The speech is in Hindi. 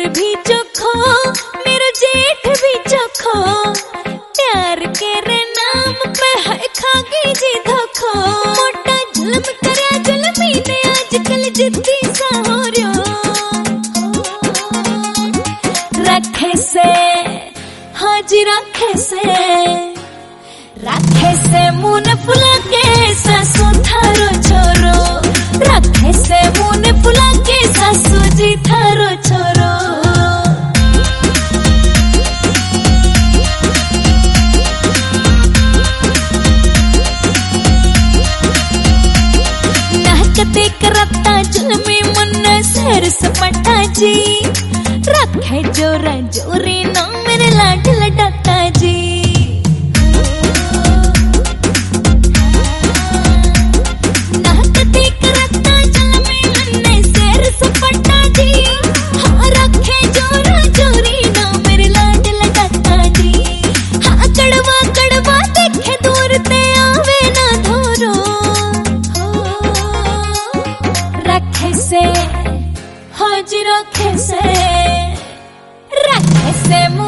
भी चोखो मेरा जेठ भी चोखो, प्यार के रे नाम पे है खागी जी धोखो। मोटा जुल्म करया जुल्मी ने आजकल जिद्दी सा हो रयो, रखे से हाजी रखे से मुन फुला के सासू थारो छोरो, रखे से मुन फुला के सासू जी थारो छोरो। नाहकते करता जुल्मी मुन्ना सैर सपटा जी, रखे जोरा जोरी ना मेरे लाड लटाता जी। नाहकते करता जुल्मी मुन्ना सैर सपटा जी, हाँ रखे जोरा जोरी ना मेरे लाड लटाता जी। हाँ कड़वा कड़वा देखे दूर ते आवे ना धोरो, रखे से हाजी रखे से